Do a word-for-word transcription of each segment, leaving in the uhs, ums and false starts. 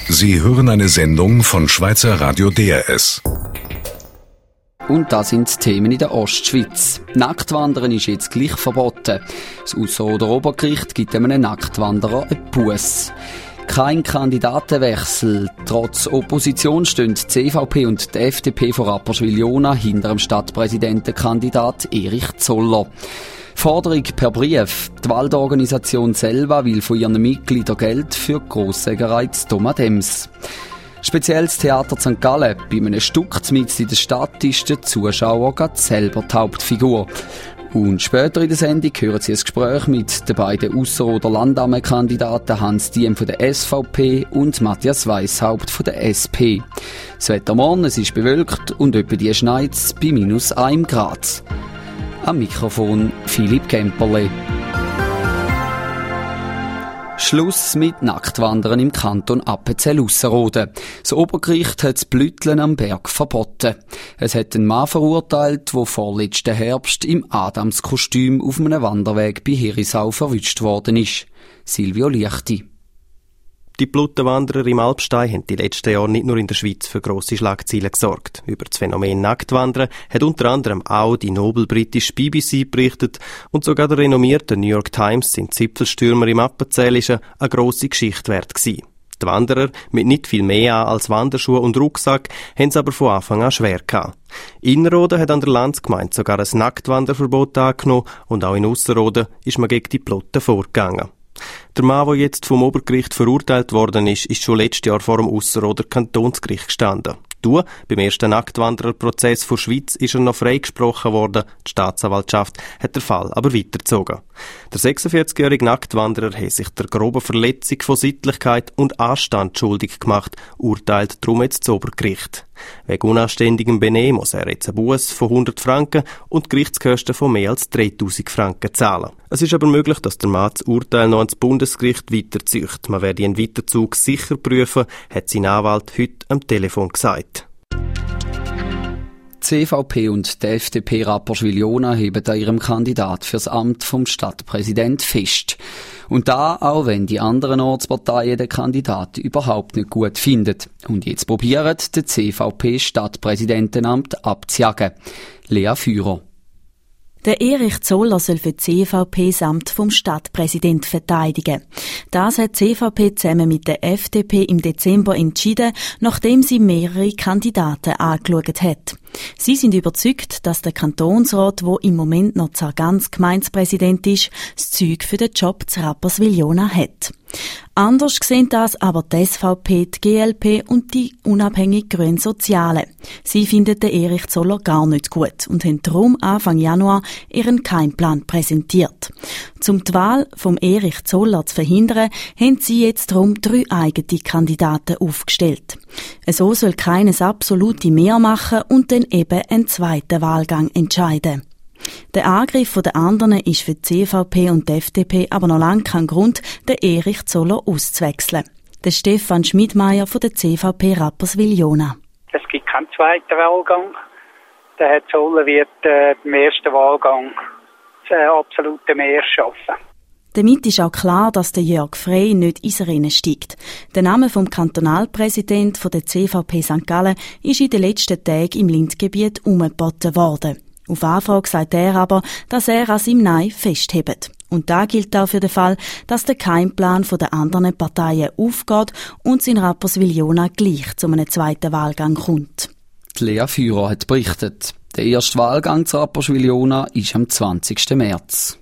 Sie hören eine Sendung von Schweizer Radio D R S. Und das sind die Themen in der Ostschweiz. Nacktwandern ist jetzt gleich verboten. Das Ausserrhoder Obergericht gibt einem Nacktwanderer einen Buss. Kein Kandidatenwechsel. Trotz Opposition stehen die C V P und die F D P von Rapperswil-Jona hinter dem Stadtpräsidentenkandidat Erich Zoller. Forderung per Brief. Die Waldorganisation selber will von ihren Mitgliedern Geld für die Grosssägerei zu Domadems. Spezielles Theater Sankt Gallen. Bei einem Stück mitten in der Stadt ist der Zuschauer gerade selber die Hauptfigur. Und später in der Sendung hören Sie ein Gespräch mit den beiden Ausserrhoder Landamtkandidaten Hans Diem von der S V P und Matthias Weishaupt von der S P. Das Wetter morgen, es ist bewölkt und etwa die schneit bei minus einem Grad. Am Mikrofon Philipp Kemperle. Schluss mit Nacktwandern im Kanton Appenzell-Ausserrhoden. Das Obergericht hat das Blütteln am Berg verboten. Es hat einen Mann verurteilt, der vorletzten Herbst im Adamskostüm auf einem Wanderweg bei Herisau verwünscht worden ist. Silvio Liechti. Die Bluttenwanderer im Alpstein haben die letzten Jahre nicht nur in der Schweiz für grosse Schlagzeilen gesorgt. Über das Phänomen Nacktwandern hat unter anderem auch die Nobel britische B B C berichtet und sogar der renommierte New York Times sind Zipfelstürmer im Appenzellischen eine grosse Geschichte wert gewesen. Die Wanderer, mit nicht viel mehr an als Wanderschuhe und Rucksack, haben es aber von Anfang an schwer gehabt. Innerrhoden hat an der Landsgemeinde sogar ein Nacktwanderverbot angenommen und auch in Ausserrhoden ist man gegen die Plotten vorgegangen. Der Mann, der jetzt vom Obergericht verurteilt worden ist, ist schon letztes Jahr vor dem Ausserrhoder Kantonsgericht gestanden. Du, beim ersten Nacktwandererprozess vor Schweiz ist er noch freigesprochen worden. Die Staatsanwaltschaft hat den Fall aber weitergezogen. Der sechsundvierzigjährige Nacktwanderer hat sich der groben Verletzung von Sittlichkeit und Anstand schuldig gemacht, urteilt darum jetzt das Obergericht. Wegen unanständigem Benehmen muss er jetzt einen Buss von hundert Franken und Gerichtskosten von mehr als dreitausend Franken zahlen. Es ist aber möglich, dass der Mann das Urteil noch ans Bundesgericht weiterzieht. Man werde einen Weiterzug sicher prüfen, hat sein Anwalt heute am Telefon gesagt. Die C V P und die F D P Rapperswil-Jona heben an ihrem Kandidat fürs Amt vom Stadtpräsident fest. Und da auch wenn die anderen Ortsparteien den Kandidaten überhaupt nicht gut finden. Und jetzt probieren, den C V P-Stadtpräsidentenamt abzujagen. Lea Führer. Der Erich Zoller soll für die C V P das Amt vom Stadtpräsident verteidigen. Das hat die C V P zusammen mit der F D P im Dezember entschieden, nachdem sie mehrere Kandidaten angeschaut hat. Sie sind überzeugt, dass der Kantonsrat, der im Moment noch Zargans Gemeindepräsident ist, das Zeug für den Job zu Rapperswil-Jona hat. Anders sehen das aber die S V P, die G L P und die unabhängig Grünen Soziale. Sie finden den Erich Zoller gar nicht gut und haben darum Anfang Januar ihren Keimplan präsentiert. Um die Wahl vom Erich Zoller zu verhindern, haben sie jetzt darum drei eigene Kandidaten aufgestellt. So soll keines absolute Mehr machen und dann eben einen zweiten Wahlgang entscheiden. Der Angriff der anderen ist für die C V P und die F D P aber noch lange kein Grund, den Erich Zoller auszuwechseln. Der Stefan Schmidmeier von der C V P Rapperswil-Jona. Es gibt keinen zweiten Wahlgang. Der Herr Zoller wird äh, im ersten Wahlgang das äh, absolute Mehr schaffen. Damit ist auch klar, dass der Jörg Frey nicht ins Rennen steigt. Der Name vom Kantonalpräsident der C V P Sankt Gallen ist in den letzten Tagen im Lindgebiet umgeboten worden. Auf Anfrage sagt er aber, dass er an seinem Nein festhebt. Und da gilt auch für den Fall, dass der Keimplan der anderen Parteien aufgeht und es in Rapperswil-Jona gleich zu einem zweiten Wahlgang kommt. Die Lea Führer hat berichtet. Der erste Wahlgang zu Rapperswil-Jona ist am zwanzigsten März.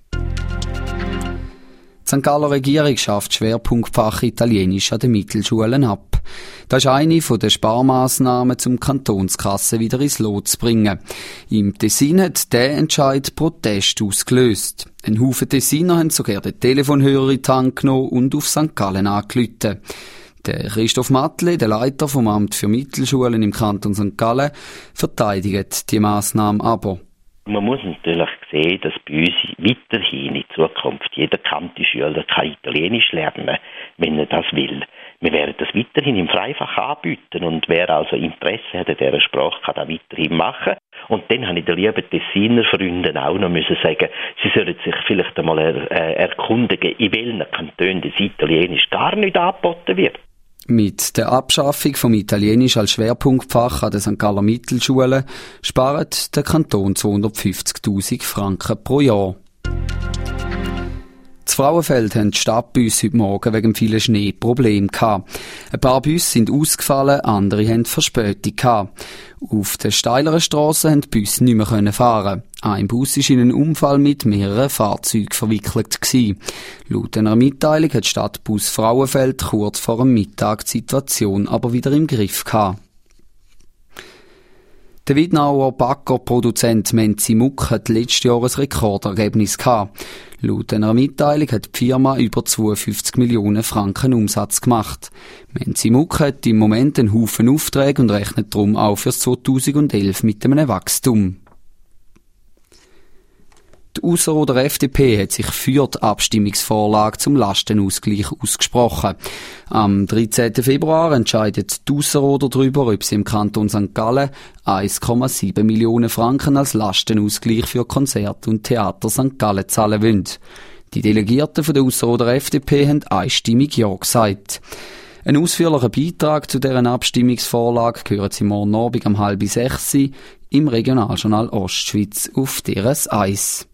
Die Sankt Galler Regierung schafft Schwerpunktfach Italienisch an den Mittelschulen ab. Das ist eine der Sparmaßnahmen, um die Kantonskasse wieder ins Lot zu bringen. Im Tessin hat der Entscheid Protest ausgelöst. Ein Haufen Tessiner haben sogar den Telefonhörer in die Hand genommen und auf Sankt Gallen angerufen. Der Christoph Matle, der Leiter vom Amt für Mittelschulen im Kanton Sankt Gallen, verteidigt die Massnahme aber. Man muss natürlich sehen, dass bei uns weiterhin in Zukunft jeder Kanti-Schüler kein Italienisch lernen, wenn er das will. Wir werden das weiterhin im Freifach anbieten und wer also Interesse hat an dieser Sprache, kann das weiterhin machen. Und dann habe ich den lieben Tessiner Freunden auch noch müssen sagen, sie sollen sich vielleicht einmal er, äh, erkundigen, in welchen Kantonen das Italienisch gar nicht angeboten wird. Mit der Abschaffung vom Italienisch als Schwerpunktfach an den Sankt Galler Mittelschulen spart der Kanton zweihundertfünfzigtausend Franken pro Jahr. In Frauenfeld haben die Stadtbusse heute Morgen wegen vielen Schnee Probleme gehabt. Ein paar Busse sind ausgefallen, andere haben Verspätung gehabt. Auf den steileren Strassen haben die Busse nicht mehr fahren. Ein Bus war in einen Unfall mit mehreren Fahrzeugen verwickelt gewesen. Laut einer Mitteilung hat die Stadtbus Frauenfeld kurz vor dem Mittag die Situation aber wieder im Griff gehabt. Der Wiednauer Baggerproduzent Menzi Muck hat letztes Jahr ein Rekordergebnis gehabt. Laut einer Mitteilung hat die Firma über zweiundfünfzig Millionen Franken Umsatz gemacht. Menzi Muck hat im Moment einen Haufen Aufträge und rechnet darum auch für zweitausendelf mit einem Wachstum. Die Ausserrhoder F D P hat sich für die Abstimmungsvorlage zum Lastenausgleich ausgesprochen. Am dreizehnten Februar entscheidet die Ausserrhoder darüber, ob sie im Kanton Sankt Gallen eins Komma sieben Millionen Franken als Lastenausgleich für Konzerte und Theater Sankt Gallen zahlen wollen. Die Delegierten von der Ausserrhoder F D P haben einstimmig Ja gesagt. Ein ausführlicher Beitrag zu deren Abstimmungsvorlage hören Sie morgen Abend um halb sechs im Regionaljournal Ostschweiz auf D R S eins.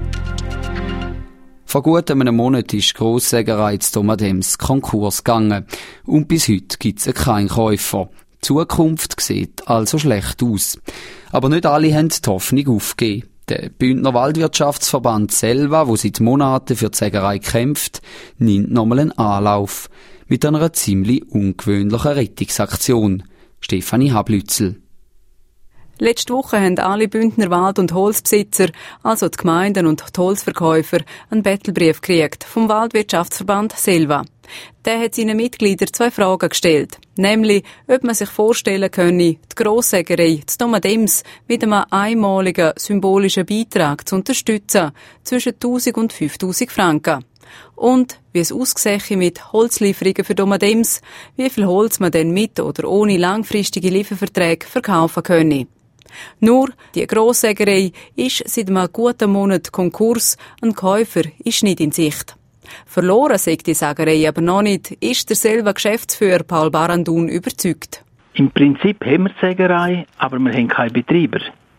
Vor gut einem Monat ist die Grosssägerei zu Domadems Konkurs gegangen. Und bis heute gibt es keinen Käufer. Die Zukunft sieht also schlecht aus. Aber nicht alle haben die Hoffnung aufgegeben. Der Bündner Waldwirtschaftsverband selber, der seit Monaten für die Sägerei kämpft, nimmt nochmal einen Anlauf. Mit einer ziemlich ungewöhnlichen Rettungsaktion. Stefanie Hablützel. Letzte Woche haben alle Bündner Wald- und Holzbesitzer, also die Gemeinden und die Holzverkäufer, einen Bettelbrief gekriegt vom Waldwirtschaftsverband Selva. Der hat seinen Mitgliedern zwei Fragen gestellt. Nämlich, ob man sich vorstellen könne, die Grosssägerei zu Domadems mit einem einmaligen symbolischen Beitrag zu unterstützen, zwischen tausend und fünftausend Franken. Und wie es aussehe mit Holzlieferungen für Domadems, wie viel Holz man denn mit oder ohne langfristige Lieferverträge verkaufen könne. Nur, die Grosssägerei ist seit einem guten Monat Konkurs, ein Käufer ist nicht in Sicht. Verloren sagt die Sägerei aber noch nicht, ist der selber Geschäftsführer Paul Barandun überzeugt. Im Prinzip haben wir die Sägerei, aber wir haben keinen Betreiber.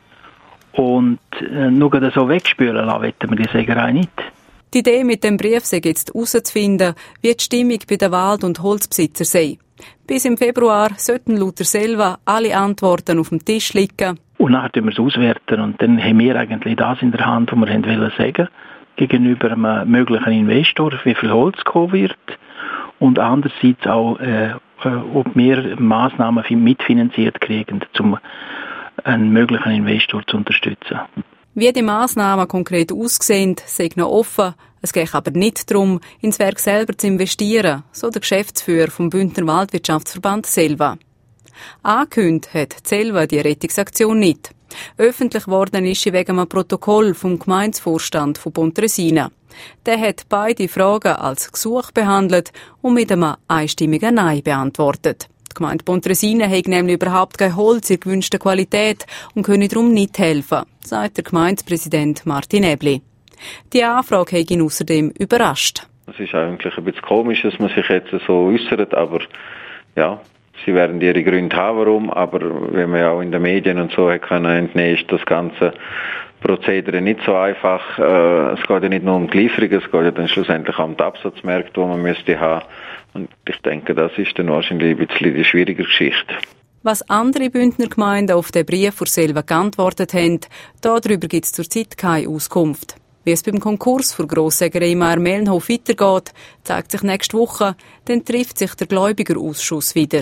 Und äh, nur so wegspülen lassen wollen wir die Sägerei nicht. Die Idee mit dem Brief sei jetzt herauszufinden, wie die Stimmung bei den Wald- und Holzbesitzer sei. Bis im Februar sollten laut der Selva alle Antworten auf dem Tisch liegen. Und nachher tun wir es auswerten und dann haben wir eigentlich das in der Hand, was wir wollen sagen, gegenüber einem möglichen Investor, wie viel Holz kommen wird. Und andererseits auch, äh, ob wir Massnahmen mitfinanziert kriegen, um einen möglichen Investor zu unterstützen. Wie die Massnahmen konkret aussehen, sei noch offen. Es geht aber nicht darum, ins Werk selber zu investieren, so der Geschäftsführer vom Bündner Waldwirtschaftsverband Selva. Angekündigt hat Selva die Rettungsaktion nicht. Öffentlich worden ist sie wegen einem Protokoll vom Gemeindevorstand von Pontresina. Der hat beide Fragen als Gesuch behandelt und mit einem einstimmigen Nein beantwortet. Die Gemeinde Pontresina hat nämlich überhaupt kein Holz in gewünschter Qualität und könne darum nicht helfen, sagt der Gemeindepräsident Martin Ebli. Die Anfrage hat ihn außerdem überrascht. Es ist eigentlich ein bisschen komisch, dass man sich jetzt so äußert, aber ja, sie werden ihre Gründe haben, warum, aber wenn man ja auch in den Medien und so hat können entnehmen, ist das ganze Prozedere nicht so einfach. Äh, es geht ja nicht nur um die Lieferung, es geht ja dann schlussendlich auch um die Absatzmärkte, die man müsste haben. Und ich denke, das ist dann wahrscheinlich ein bisschen die schwierige Geschichte. Was andere Bündner Gemeinden auf den Brief vor selber geantwortet haben, darüber gibt es zurzeit keine Auskunft. Wie es beim Konkurs für Grosssägerei Meier-Melnhof weitergeht, zeigt sich nächste Woche, dann trifft sich der Gläubigerausschuss wieder.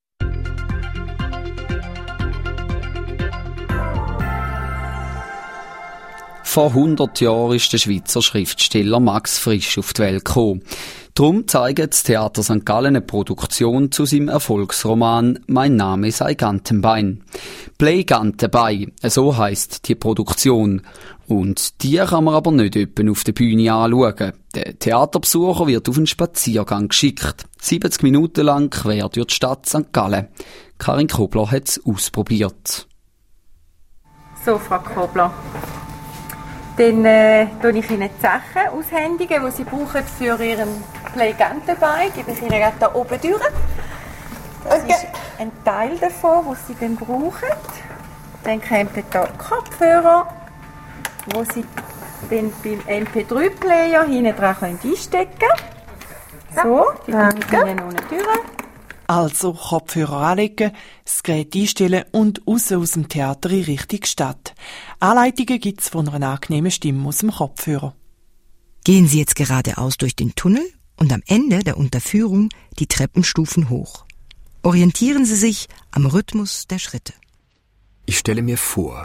Vor hundert Jahren ist der Schweizer Schriftsteller Max Frisch auf die Welt gekommen. Darum zeigt das Theater Sankt Gallen eine Produktion zu seinem Erfolgsroman «Mein Name sei Gantenbein». «Play Gantenbein», so heisst die Produktion. Und die kann man aber nicht öppen auf der Bühne anschauen. Der Theaterbesucher wird auf einen Spaziergang geschickt. siebzig Minuten lang quer durch die Stadt Sankt Gallen. Karin Kobler hat es ausprobiert. So, Frau Kobler. Dann äh, tue ich Ihnen die Sachen aushändigen, die Sie brauchen für Ihren Play Gantenbein. Gebe ich Ihnen gerade hier oben durch. Das ist ein Teil davon, den Sie dann brauchen. Dann kommt hier der Kopfhörer, wo Sie dann beim M P drei Player hinten dran einstecken können. So, die kommt hinten unten durch. Also Kopfhörer anlegen, das Gerät einstellen und raus aus dem Theater in Richtung Stadt. Anleitungen gibt es von einer angenehmen Stimme aus dem Kopfhörer. Gehen Sie jetzt geradeaus durch den Tunnel und am Ende der Unterführung die Treppenstufen hoch. Orientieren Sie sich am Rhythmus der Schritte. Ich stelle mir vor,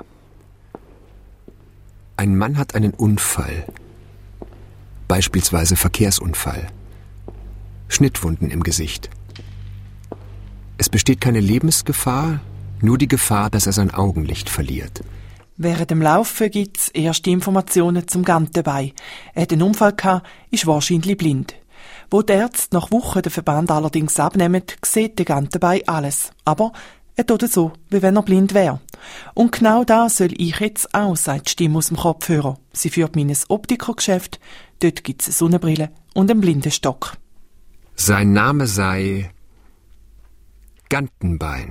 ein Mann hat einen Unfall, beispielsweise Verkehrsunfall, Schnittwunden im Gesicht. Es besteht keine Lebensgefahr, nur die Gefahr, dass er sein Augenlicht verliert. Während dem Laufen gibt es erste Informationen zum Gantenbein. Er hat einen Unfall gehabt, ist wahrscheinlich blind. Wo die Ärzte nach Wochen den Verband allerdings abnehmen, sieht der Gantenbein alles. Aber er tut so, wie wenn er blind wäre. Und genau das soll ich jetzt auch, sagt die Stimme aus dem Kopfhörer. Sie führt mich in ein Optikergeschäft. Dort gibt es eine Sonnenbrille und einen Blindenstock. Sein Name sei Gantenbein.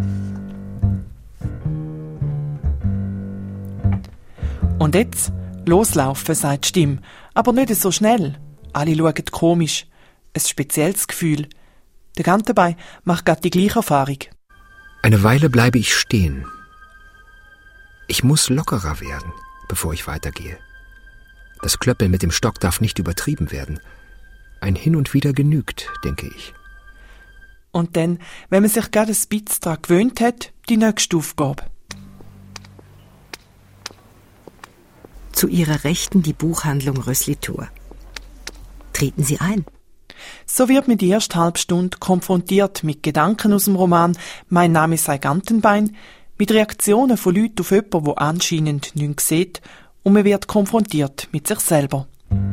Und jetzt loslaufen, sagt die Stimme. Aber nicht so schnell. Alle schauen komisch. Ein spezielles Gefühl. Der Gantenbein macht gerade die gleiche Erfahrung. Eine Weile bleibe ich stehen. Ich muss lockerer werden, bevor ich weitergehe. Das Klöppeln mit dem Stock darf nicht übertrieben werden. Ein Hin und Wieder genügt, denke ich. Und dann, wenn man sich gerade ein bisschen daran gewöhnt hat, die nächste Aufgabe. Zu Ihrer Rechten die Buchhandlung Rössli-Thur. Treten Sie ein. So wird mir die erste halbe Stunde konfrontiert mit Gedanken aus dem Roman «Mein Name sei Gantenbein», mit Reaktionen von Leuten auf jemanden, der anscheinend nichts sieht, und man wird konfrontiert mit sich selber.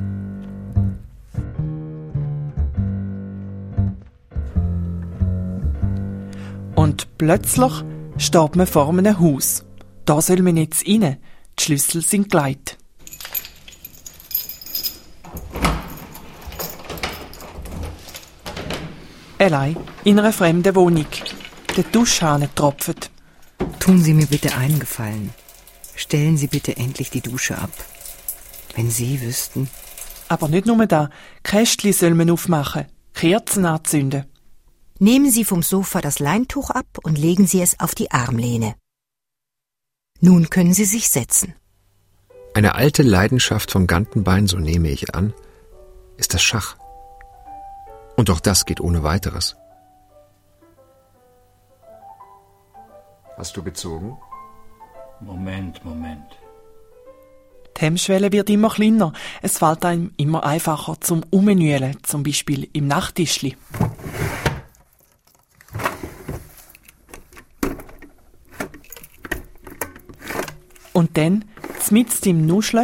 Und plötzlich steht man vor einem Haus. Da soll man jetzt rein. Die Schlüssel sind gelegt. Allein in einer fremden Wohnung. Der Duschhahn tropft. Tun Sie mir bitte einen Gefallen. Stellen Sie bitte endlich die Dusche ab. Wenn Sie wüssten. Aber nicht nur da. Kästchen soll man aufmachen. Kerzen anzünden. Nehmen Sie vom Sofa das Leintuch ab und legen Sie es auf die Armlehne. Nun können Sie sich setzen. Eine alte Leidenschaft von Gantenbein, so nehme ich an, ist das Schach. Und auch das geht ohne weiteres. Hast du gezogen? Moment, Moment. Die Hemmschwelle wird immer kleiner. Es fällt einem immer einfacher zum Umnühlen, zum Beispiel im Nachttischli. Und dann, mitten im Nuscheln,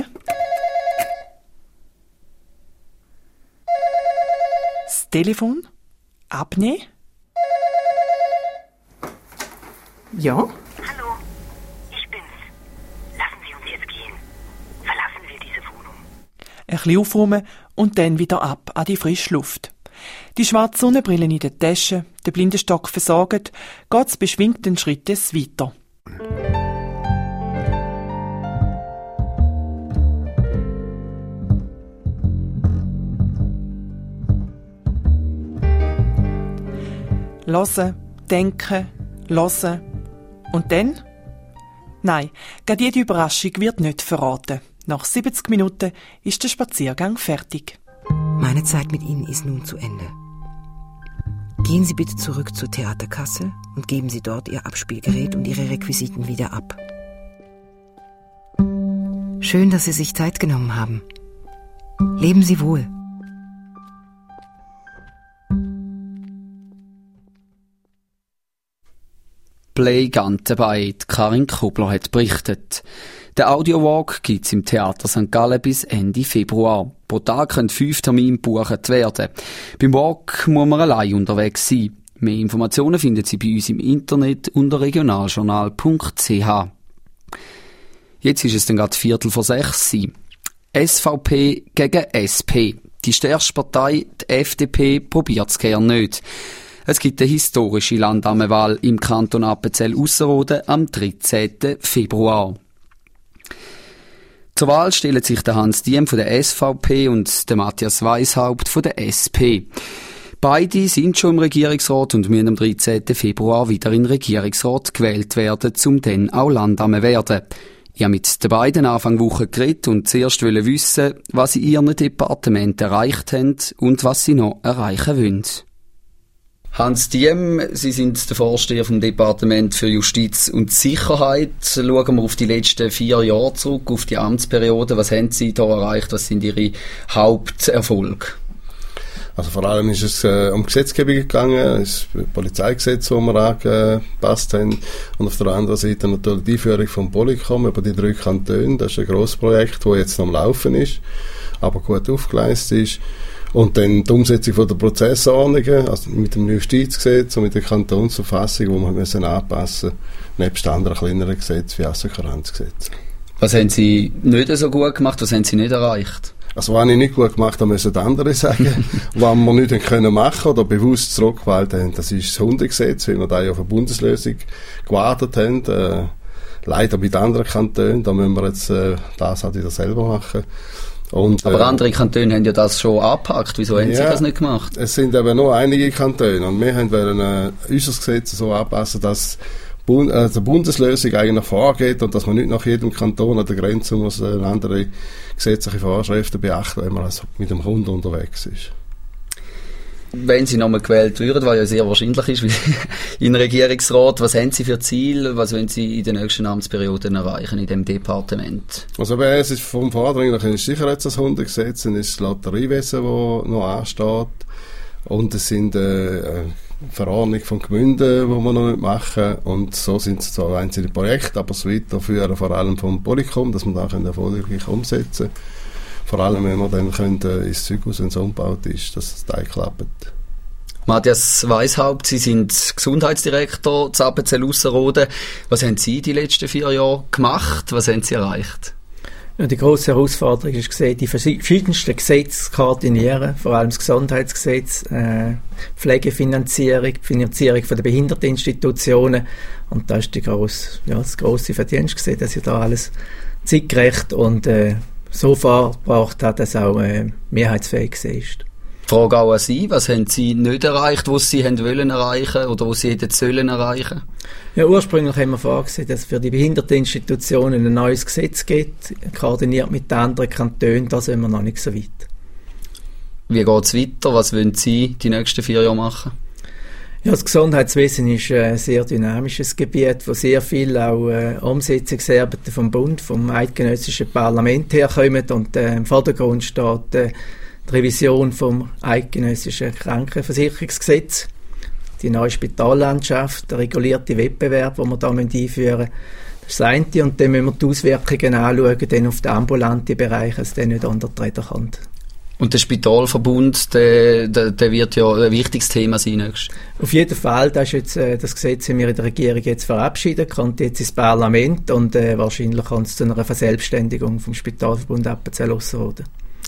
das Telefon abnehmen. Ja? Hallo, ich bin's. Lassen Sie uns jetzt gehen. Verlassen wir diese Wohnung. Ein bisschen aufräumen und dann wieder ab an die frische Luft. Die schwarze Sonnenbrille in der Tasche, der Blindenstock versorgt, geht's beschwingten Schrittes weiter. Hören, denken, hören. Und dann? Nein, gerade jede Überraschung wird nicht verraten. Nach siebzig Minuten ist der Spaziergang fertig. Meine Zeit mit Ihnen ist nun zu Ende. Gehen Sie bitte zurück zur Theaterkasse und geben Sie dort Ihr Abspielgerät und Ihre Requisiten wieder ab. Schön, dass Sie sich Zeit genommen haben. Leben Sie wohl. Play Gantenbein, Karin Kubler hat berichtet. Der Audiowalk gibt's im Theater Sankt Gallen bis Ende Februar. Pro Tag können fünf Termine gebucht werden. Beim Walk muss man allein unterwegs sein. Mehr Informationen finden Sie bei uns im Internet unter regionaljournal punkt c h. Jetzt ist es dann gerade Viertel vor sechs. S V P gegen S P. Die stärkste Partei, die F D P, probiert es gern nicht. Es gibt eine historische Landammenwahl im Kanton Appenzell-Ausserrhoden am dreizehnten Februar. Zur Wahl stellen sich der Hans Diem von der S V P und der Matthias Weishaupt von der S P. Beide sind schon im Regierungsrat und müssen am dreizehnten Februar wieder in den Regierungsrat gewählt werden, um dann auch Landamme werden. Ich habe mit den beiden Anfang Woche geredet und zuerst wissen, was sie in ihren Departementen erreicht haben und was sie noch erreichen wollen. Hans Diem, Sie sind der Vorsteher vom Departement für Justiz und Sicherheit. Schauen wir auf die letzten vier Jahre zurück, auf die Amtsperiode. Was haben Sie da erreicht? Was sind Ihre Haupterfolge? Also vor allem ist es äh, um Gesetzgebung gegangen, das Polizeigesetz, das wir angepasst haben, und auf der anderen Seite natürlich die Einführung vom Polycom über die drei Kantone. Das ist ein grosses Projekt, das jetzt noch am Laufen ist, aber gut aufgeleistet ist. Und dann die Umsetzung von der Prozessordnungen, also mit dem Justizgesetz und mit der Kantonsverfassung, die wir müssen anpassen müssen, nebst anderen kleineren Gesetzen wie das Assokuranzgesetz. Was haben Sie nicht so gut gemacht, was haben Sie nicht erreicht? Also was ich nicht gut gemacht habe, müssen andere sagen. Was wir nicht machen können oder bewusst zurückgewählt haben, das ist das Hundegesetz, weil wir da ja auf eine Bundeslösung gewartet haben. Äh, leider mit anderen Kantonen, da müssen wir jetzt äh, das halt wieder selber machen. Und, aber äh, andere Kantone haben ja das schon angepackt. Wieso haben ja, Sie das nicht gemacht? Es sind eben nur einige Kantone und wir haben wollen, äh, unser Gesetz so anpassen, dass Bund, äh, die Bundeslösung eigentlich vorgeht und dass man nicht nach jedem Kanton an der Grenze muss äh, andere gesetzliche Vorschriften beachten, wenn man also mit dem Kunden unterwegs ist. Wenn Sie nochmal gewählt würden, was ja sehr wahrscheinlich ist, in den Regierungsrat, was haben Sie für Ziele, was wollen Sie in den nächsten Amtsperioden erreichen in diesem Departement? Also bei uns ist vom Vordringlichen ist sicher jetzt das Hundegesetz, dann ist das Lotteriewesen, das noch ansteht, und es sind äh, Verordnung von Gemeinden, die wir noch nicht machen, und so sind es zwar einzelne Projekte, aber das Weiterführen vor allem vom Polycom, dass wir da erfolgreich umsetzen können. Vor allem, wenn wir dann können, äh, ins Zeughaus, wenn es umgebaut ist, dass es da klappt. Matthias Weishaupt, Sie sind Gesundheitsdirektor zu Appenzell-Ausserrhoden. Was haben Sie die letzten vier Jahre gemacht? Was haben Sie erreicht? Ja, die grosse Herausforderung ist gesehen, die verschiedensten Gesetze zu koordinieren, vor allem das Gesundheitsgesetz, äh, Pflegefinanzierung, Finanzierung von der Behinderteninstitutionen, und da ist die grosse, ja, das grosse Verdienst gesehen, dass ja da alles zeitgerecht und äh, so vorgebracht hat, dass auch äh, mehrheitsfähig ist. Die Frage auch an Sie, was haben Sie nicht erreicht, was Sie haben wollen erreichen oder was Sie hätten sollen erreichen? Ja, ursprünglich haben wir vorgesehen, dass es für die Behinderteninstitutionen ein neues Gesetz gibt, koordiniert mit den anderen Kantonen. Da sind wir noch nicht so weit. Wie geht es weiter? Was wollen Sie die nächsten vier Jahre machen? Ja, das Gesundheitswesen ist ein sehr dynamisches Gebiet, wo sehr viel auch äh, Umsetzungsarbeiten vom Bund, vom eidgenössischen Parlament herkommen, und äh, im Vordergrund steht äh, die Revision vom eidgenössischen Krankenversicherungsgesetz, die neue Spitallandschaft, der regulierte Wettbewerb, den wir da einführen müssen. Das ist das eine, und dann müssen wir die Auswirkungen anschauen, dann auf den ambulanten Bereich, dass der nicht untertreten kann. Und der Spitalverbund, der, der, der wird ja ein wichtiges Thema sein nächstes. Auf jeden Fall, das, ist jetzt, äh, das Gesetz haben wir in der Regierung jetzt verabschiedet, kommt jetzt ins Parlament, und äh, wahrscheinlich kommt es zu einer Verselbstständigung vom Spitalverbund Appenzell-Ausserrhoden.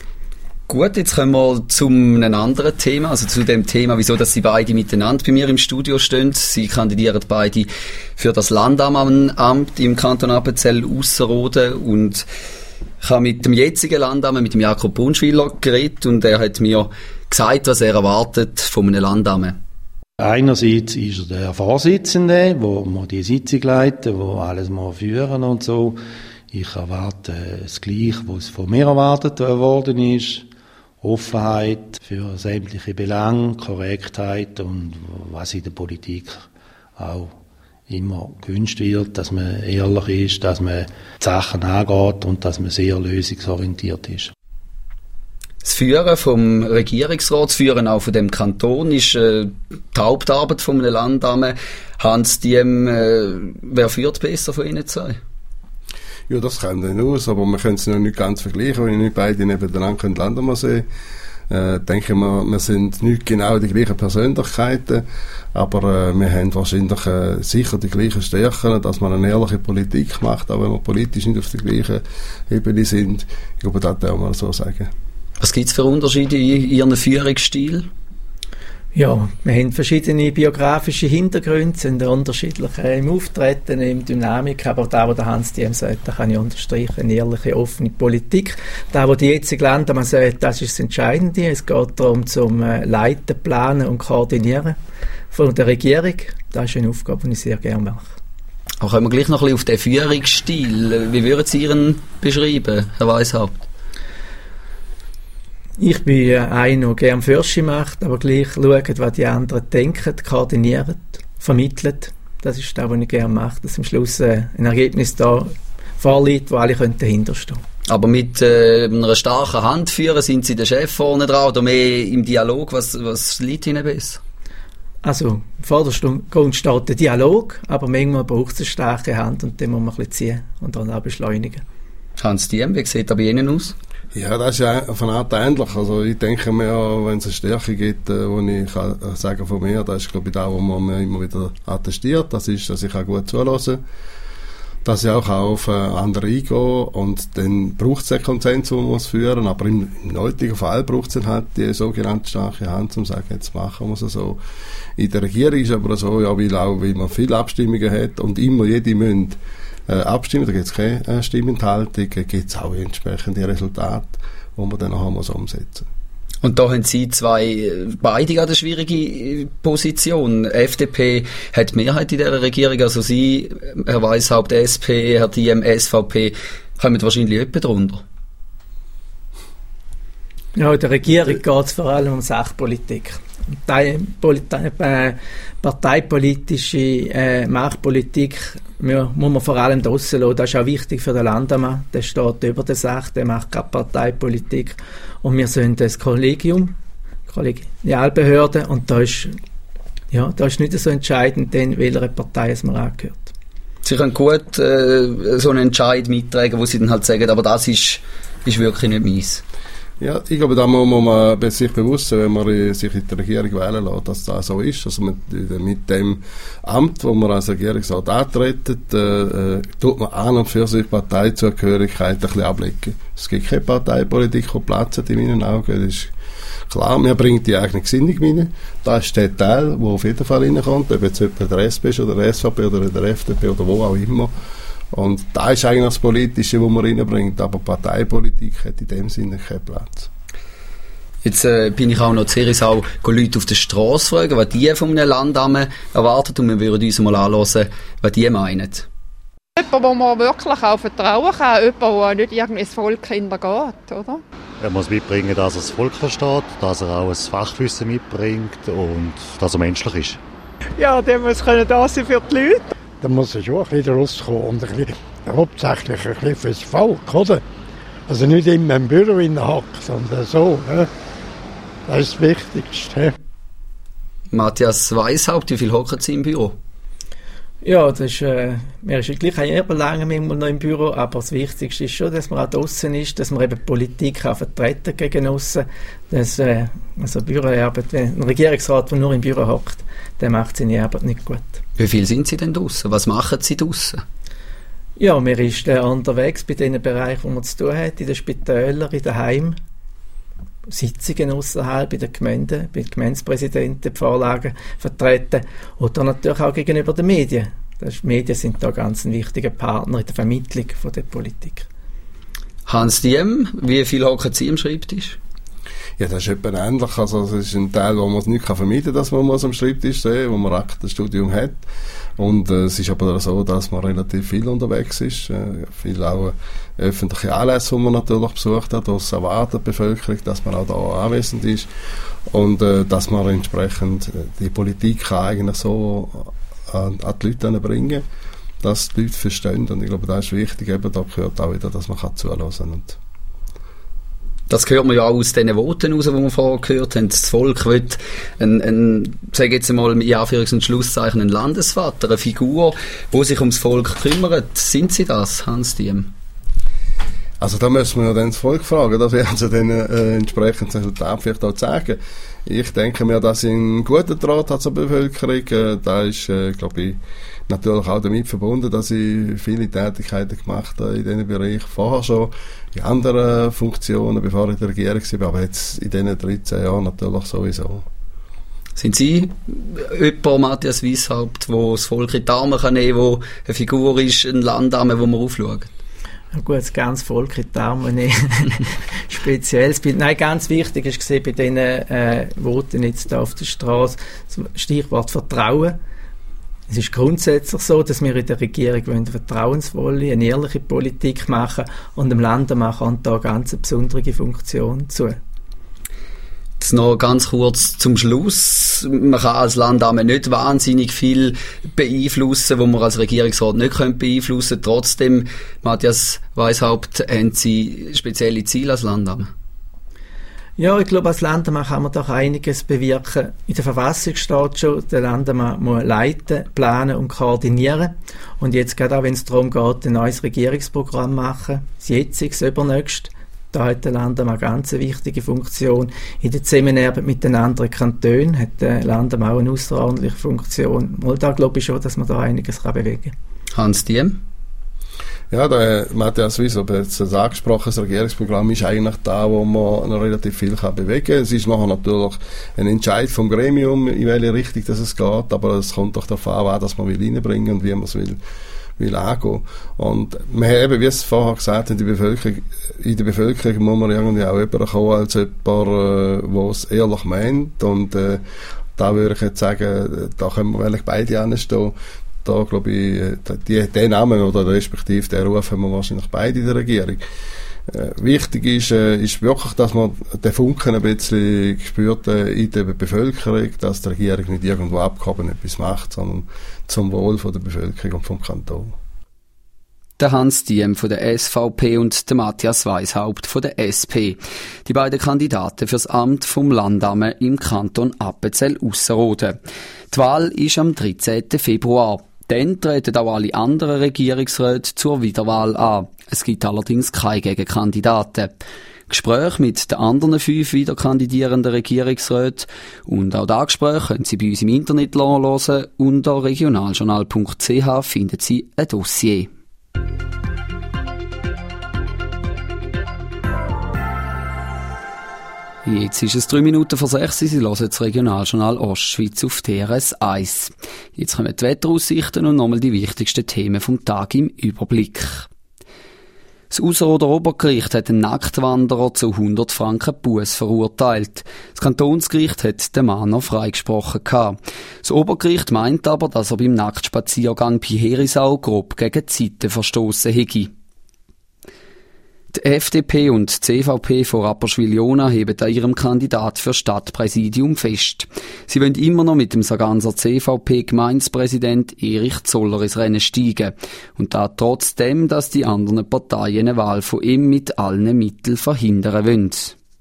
Gut, jetzt kommen wir zu einem anderen Thema, also zu dem Thema, wieso dass Sie beide miteinander bei mir im Studio stehen. Sie kandidieren beide für das Landamtamt im Kanton Appenzell-Ausserrhoden, und ich habe mit dem jetzigen Landamt, mit dem Jakob Bunschwiller, geredet, und er hat mir gesagt, was er erwartet von einem Landamt. Einerseits ist er der Vorsitzende, wo man die Sitzung leitet, wo alles mal führen und so. Ich erwarte das Gleiche, was von mir erwartet worden ist. Offenheit für sämtliche Belange, Korrektheit und was in der Politik auch immer gewünscht wird, dass man ehrlich ist, dass man die Sachen angeht und dass man sehr lösungsorientiert ist. Das Führen vom Regierungsrat, das Führen auch von dem Kanton ist äh, die Hauptarbeit von einem Landamt. Hans Diem, äh, wer führt besser von Ihnen zwei? Ja, das kommt dann aus, aber wir können es noch nicht ganz vergleichen, weil nicht beide nebeneinander Landamt sehen können. Äh, denke wir, wir sind nicht genau die gleichen Persönlichkeiten, aber äh, wir haben wahrscheinlich äh, sicher die gleichen Stärken, dass man eine ehrliche Politik macht, auch wenn wir politisch nicht auf der gleichen Ebene sind. Ich glaube, das darf man so sagen. Was gibt es für Unterschiede in Ihrem Führungsstil? Ja, wir haben verschiedene biografische Hintergründe, sind unterschiedlich im Auftreten, in Dynamik, aber da, was der Hans Diem sagt, da kann ich unterstreichen, eine ehrliche, offene Politik. Da, wo die jetzige Länder, man sagt, das ist das Entscheidende. Es geht darum, zum Leiten, Planen und Koordinieren von der Regierung. Das ist eine Aufgabe, die ich sehr gerne mache. Auch kommen wir gleich noch ein bisschen auf den Führungsstil. Wie würden Sie Ihren beschreiben, Herr Weishaupt? Ich bin einer, der gerne Fürsche macht, aber gleich schaut, was die anderen denken, koordinieren, vermitteln. Das ist das, was ich gerne mache, dass am Schluss äh, ein Ergebnis da vorliegt, wo alle dahinterstehen können. Aber mit äh, einer starken Hand führen, sind Sie der Chef vorne dran oder mehr im Dialog? Was, was liegt Ihnen besser? Also, im Vordergrund steht der Dialog, aber manchmal braucht es eine starke Hand und dann muss man ein bisschen ziehen und dann auch beschleunigen. Hans Diem, wie sieht das bei Ihnen aus? Ja, das ist ja auf eine Art ähnlich. Also ich denke mir, wenn es eine Stärke gibt, äh, wo ich kann sagen von mir, das ist glaube ich da, wo man mir immer wieder attestiert, das ist, dass ich auch gut zulasse, dass ich auch auf äh, andere eingehe und dann braucht es einen Konsens, den man muss führen, aber im, im heutigen Fall braucht es halt die sogenannte starke Hand, um zu sagen, jetzt machen wir es so. In der Regierung ist aber so, ja, weil auch, weil man viele Abstimmungen hat und immer jede müssen Äh, abstimmen, da gibt es keine äh, Stimmenthaltung, gibt es auch entsprechende Resultate, die man dann nachher muss umsetzen muss. Und da haben Sie zwei, beide eine schwierige Position. Die F D P hat die Mehrheit in dieser Regierung, also Sie, Herr Weishaupt, S P, Herr Diem, S V P, kommen wahrscheinlich etwa drunter. Ja, in der Regierung geht es vor allem um Sachpolitik. Parteipolitische äh, Machtpolitik ja, muss man vor allem draussen lassen. Das ist auch wichtig für den Landesmann. Der steht über der Sache, der macht keine Parteipolitik. Und wir sind das Kollegium, Kollegialbehörde, und da ist, ja, da ist nicht so entscheidend, denn welcher Partei es man angehört. Sie können gut äh, so einen Entscheid mittragen, wo Sie dann halt sagen, aber das ist, ist wirklich nicht meins. Ja, ich glaube, da muss man sich bewusst sein, wenn man sich in der Regierung wählen lässt, dass das so ist. Also mit, mit dem Amt, wo man als Regierungsrat antreten, äh, tut man an und für sich Parteizugehörigkeit ein bisschen ablegen. Es gibt keine Parteipolitik, die Platz hat in meinen Augen. Das ist klar, man bringt die eigene Gesinnung rein. Das ist der Teil, der auf jeden Fall reinkommt, ob jetzt der S P ist oder der S V P oder der F D P oder wo auch immer. Und da ist eigentlich das Politische, was man reinbringt, aber Parteipolitik hat in dem Sinne keinen Platz. Jetzt äh, bin ich auch noch in Zerisau, Leute auf der Straße fragen, was die von einem Landamt erwarten, und wir würden uns mal anhören, was die meinen. Jemand, wo man wirklich auch vertrauen kann, jemand, der nicht irgendwie das Volk hintergeht, oder? Er muss mitbringen, dass er das Volk versteht, dass er auch ein Fachwissen mitbringt und dass er menschlich ist. Ja, der muss können da sein für die Leute. Da muss er schon ein bisschen rauskommen und ein bisschen, hauptsächlich ein bisschen fürs Volk, oder? Also nicht immer im Büro hockt, sondern so. He? Das ist das Wichtigste. He? Matthias Weishaupt, wie viel hocken Sie im Büro? Ja, das ist, äh, wir sind gleich eher lange manchmal noch im Büro, aber das Wichtigste ist schon, dass man auch draussen ist, dass man eben Politik auch vertreten gegen aussen. Dass, äh, also Büroarbeit, wenn ein Regierungsrat, der nur im Büro hockt, der macht seine Arbeit nicht gut. Wie viel sind Sie denn draussen? Was machen Sie draussen? Ja, wir sind äh, unterwegs bei den Bereichen, wo man zu tun hat, in den Spitälern, in den Heimen, Sitzungen außerhalb, bei den Gemeinden, bei den Gemeindepräsidenten, die Vorlagen vertreten oder natürlich auch gegenüber den Medien. Das, die Medien sind da ganz ein wichtiger Partner in der Vermittlung von der Politik. Hans Diem, wie viel hocken Sie am Schreibtisch? Ja, das ist etwa ähnlich. Also, das ist ein Teil, wo man es nicht vermeiden kann, dass man muss am Schreibtisch sehen, wo man ein Studium hat. Und äh, es ist aber so, dass man relativ viel unterwegs ist. Äh, viel auch äh, öffentliche Anlässe, die man natürlich besucht hat. Das erwartet die Bevölkerung, dass man auch da anwesend ist. Und äh, dass man entsprechend äh, die Politik eigentlich so an, an die Leute bringen, dass die Leute verstehen. Und ich glaube, das ist wichtig. Eben, da gehört auch wieder, dass man zuhören kann. Das hört man ja auch aus diesen Voten raus, die wir vorher gehört haben. Das Volk will, ein, ein, sage jetzt mal in Anführungs- und Schlusszeichen, ein Landesvater, eine Figur, die sich ums Volk kümmert. Sind Sie das, Hans Diem? Also da müssen wir ja dann das Volk fragen, das werden sie dann äh, entsprechend das Resultat vielleicht auch sagen. Ich denke mir, dass ich einen guten Draht hat zur Bevölkerung. Äh, da ist, äh, glaube ich, natürlich auch damit verbunden, dass ich viele Tätigkeiten gemacht habe in diesem Bereich. Vorher schon in anderen Funktionen, bevor ich in der Regierung war, aber jetzt in diesen dreizehn Jahren natürlich sowieso. Sind Sie jemand, Matthias Weishaupt, der das Volk in die Arme kann nehmen kann, der eine Figur ist, ein Landdame, wo man aufschaut? Ja, gut, das ganze Volk in die Arme nehmen. Spezielles Bild. Nein, ganz wichtig ist gesehen bei diesen äh, Voten jetzt da auf der Straße, das Stichwort Vertrauen. Es ist grundsätzlich so, dass wir in der Regierung eine vertrauensvolle, eine ehrliche Politik machen und dem Landemann kommt da eine ganz besondere Funktion zu. Jetzt noch ganz kurz zum Schluss. Man kann als Landdame nicht wahnsinnig viel beeinflussen, wo man als Regierungsrat nicht beeinflussen könnte. Trotzdem, Matthias Weishaupt, haben Sie spezielle Ziele als Landdame? Ja, ich glaube, als Landemann kann man doch einiges bewirken. In der Verfassung steht schon, der Landemann muss leiten, planen und koordinieren. Und jetzt gerade auch, wenn es darum geht, ein neues Regierungsprogramm machen, das jetzige, das übernächste, da hat der Landemann eine ganz wichtige Funktion. In der Zusammenarbeit mit den anderen Kantonen hat der Landemann auch eine außerordentliche Funktion. Mal da glaube ich schon, dass man da einiges kann bewegen kann. Hans Diem? Ja, der Matthias Weishaupt hat es angesprochen, das Regierungsprogramm ist eigentlich da, wo man noch relativ viel kann bewegen kann. Es ist nachher natürlich ein Entscheid vom Gremium, in welche Richtung das es geht, aber es kommt doch darauf an, was man will reinbringen und wie man es will, will angehen. Und wir haben, wie es vorher gesagt haben, die Bevölkerung, in der Bevölkerung muss man irgendwie auch jemanden kommen, als jemand, der es ehrlich meint. Und äh, da würde ich jetzt sagen, da können wir eigentlich beide anstehen. Da, glaube ich, die, den Namen oder respektive den Ruf haben wir wahrscheinlich beide in der Regierung. Äh, wichtig ist, äh, ist wirklich, dass man den Funken ein bisschen gespürt äh, in der Bevölkerung, dass die Regierung nicht irgendwo abgehoben etwas macht, sondern zum Wohl von der Bevölkerung und vom Kanton. Der Hans Diem von der S V P und der Matthias Weishaupt von der S P. Die beiden Kandidaten fürs Amt vom Landamme im Kanton Appenzell-Ausserrhoden. Die Wahl ist am dreizehnten Februar. Dann treten auch alle anderen Regierungsräte zur Wiederwahl an. Es gibt allerdings keine Gegenkandidaten. Gespräche mit den anderen fünf wiederkandidierenden Regierungsräten und auch das Gespräch können Sie bei uns im Internet hören. Unter regionaljournal punkt c h finden Sie ein Dossier. Jetzt ist es drei Minuten vor sechs. Sie hören das Regionaljournal Ostschweiz auf T R S eins. Jetzt kommen die Wetteraussichten und nochmal die wichtigsten Themen vom Tag im Überblick. Das Ausserrhoder Obergericht hat einen Nacktwanderer zu hundert Franken Buß verurteilt. Das Kantonsgericht hat den Mann noch freigesprochen gehabt. Das Obergericht meint aber, dass er beim Nacktspaziergang bei Herisau grob gegen die Zeiten verstossen hätte. Die F D P und die C V P von Rapperswil-Jona heben an ihrem Kandidat für Stadtpräsidium fest. Sie wollen immer noch mit dem Sarganser C V P-Gemeindepräsident Erich Zoller ins Rennen steigen. Und das trotzdem, dass die anderen Parteien eine Wahl von ihm mit allen Mitteln verhindern wollen.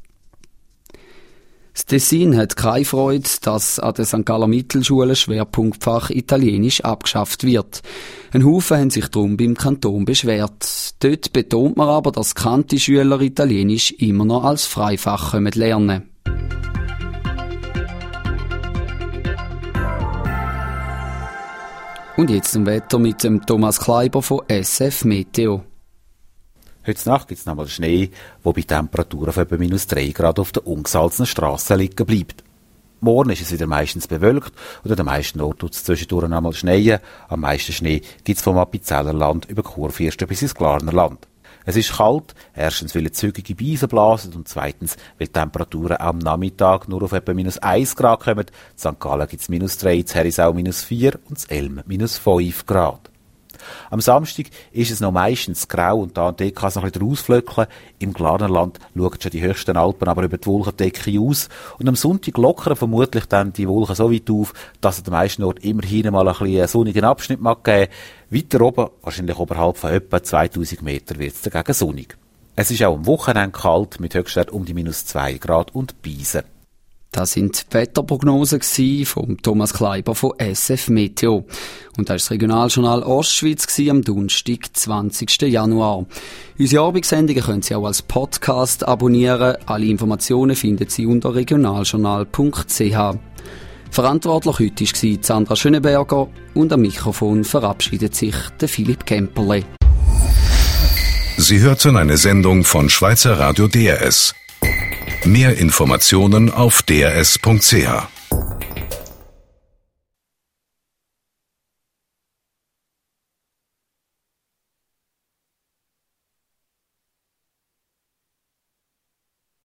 Das Tessin hat keine Freude, dass an der Sankt Galler Mittelschule Schwerpunktfach Italienisch abgeschafft wird. Ein Haufen haben sich darum beim Kanton beschwert. Dort betont man aber, dass kannte Schüler Italienisch immer noch als Freifach lernen können. Und jetzt zum Wetter mit dem Thomas Kleiber von S F Meteo. Heute Nacht gibt es nochmal Schnee, wo bei Temperaturen von etwa minus drei Grad auf den ungesalzenen Strassen liegen bleibt. Morgen ist es wieder meistens bewölkt und an den meisten Orten tut es zwischendurch einmal schneien. Am meisten Schnee gibt es vom Appenzeller Land über Kurfürsten bis ins Glarner Land. Es ist kalt, erstens weil zügige Beise blasen und zweitens weil die Temperaturen am Nachmittag nur auf etwa minus eins Grad kommen. In Sankt Gallen gibt es minus drei, in Herisau minus vier und in Elm minus fünf Grad. Am Samstag ist es noch meistens grau und da und dort kann es noch ein bisschen rausflöckeln. Im Glarnerland schauen schon die höchsten Alpen aber über die Wolkendecke aus. Und am Sonntag lockern vermutlich dann die Wolken so weit auf, dass es an den meisten Orten immerhin mal ein bisschen einen sonnigen Abschnitt mag geben. Weiter oben, wahrscheinlich oberhalb von etwa zweitausend Meter, wird es dagegen sonnig. Es ist auch am Wochenende kalt, mit Höchstwert um die minus zwei Grad und Beisen. Das sind die Wetterprognosen von Thomas Kleiber von S F Meteo. Und das ist das Regionaljournal Ostschweiz am Donnerstag, zwanzigsten Januar. Unsere Abendsendungen können Sie auch als Podcast abonnieren. Alle Informationen finden Sie unter regionaljournal punkt c h. Verantwortlich heute war Sandra Schöneberger und am Mikrofon verabschiedet sich der Philipp Kemperle. Sie hörten eine Sendung von Schweizer Radio D R S. Mehr Informationen auf d r s punkt c h.